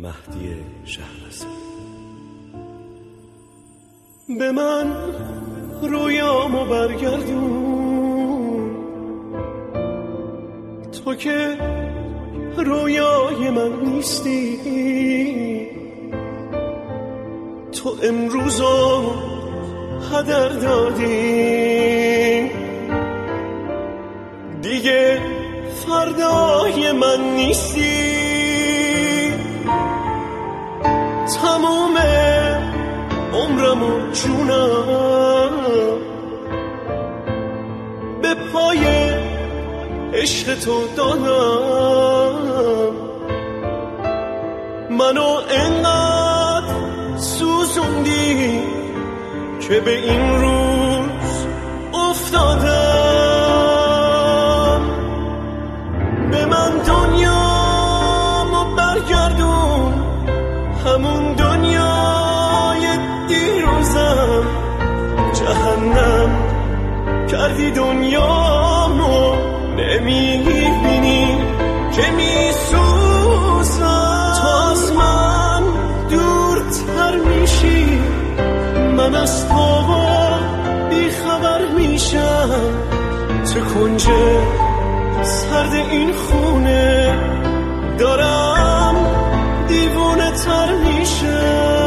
مهدی شهرزاد. به من رویامو برگردون، تو که رویای من نیستی، تو امروزو هدر دادی، دیگه فردای من نیستی. تموم عمرم و جونم به پای عشق تو دادم، منو انقدر سوزوندی که به این روز افتادم. به من دنیامو برگردون، همون دنیای دیروزم. جهنم کردی دنیامو، نمیبینی که میسوزم. تو از من دورتر میشی، من از تو بیخبر میشم. تو کنج سرد این خونه دارم دیوونه تر میشم.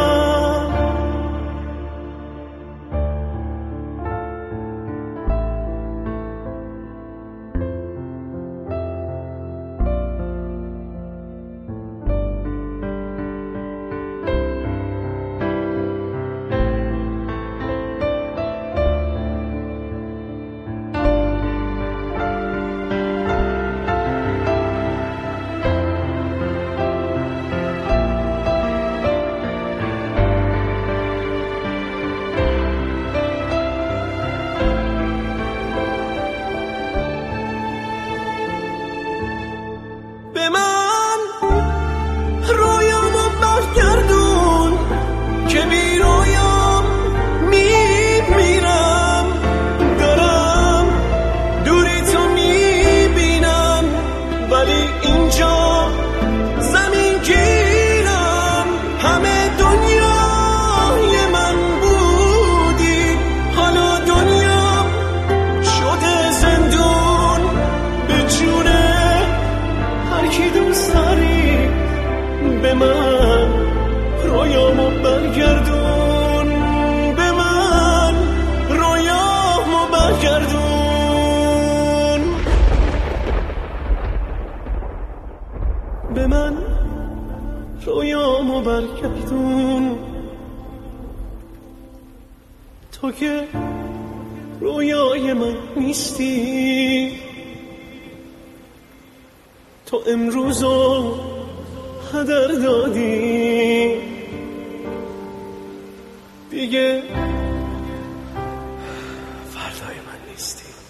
به من رویامو برگردون، تو که رویای من نیستی. تو امروزو هدر دادی، دیگه فردای من نیستی.